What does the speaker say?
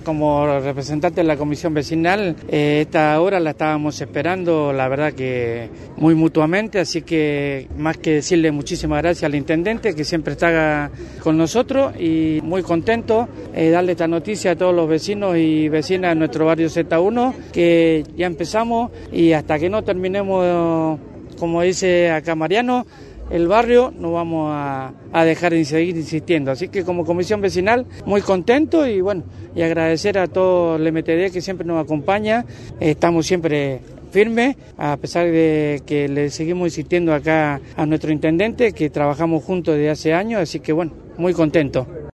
como representante de la comisión vecinal, esta hora la estábamos esperando, la verdad que muy mutuamente, así que más que decirle muchísimas gracias al intendente que siempre está con nosotros y muy contento darle esta noticia a todos los vecinos y vecinas de nuestro barrio Z1 que ya empezamos y hasta que no terminemos, como dice acá Mariano, el barrio no vamos a dejar de seguir insistiendo. Así que como comisión vecinal muy contento y bueno, y agradecer a todo el MTD que siempre nos acompaña. Estamos siempre firmes, a pesar de que le seguimos insistiendo acá a nuestro intendente, que trabajamos juntos desde hace años, así que bueno, muy contento.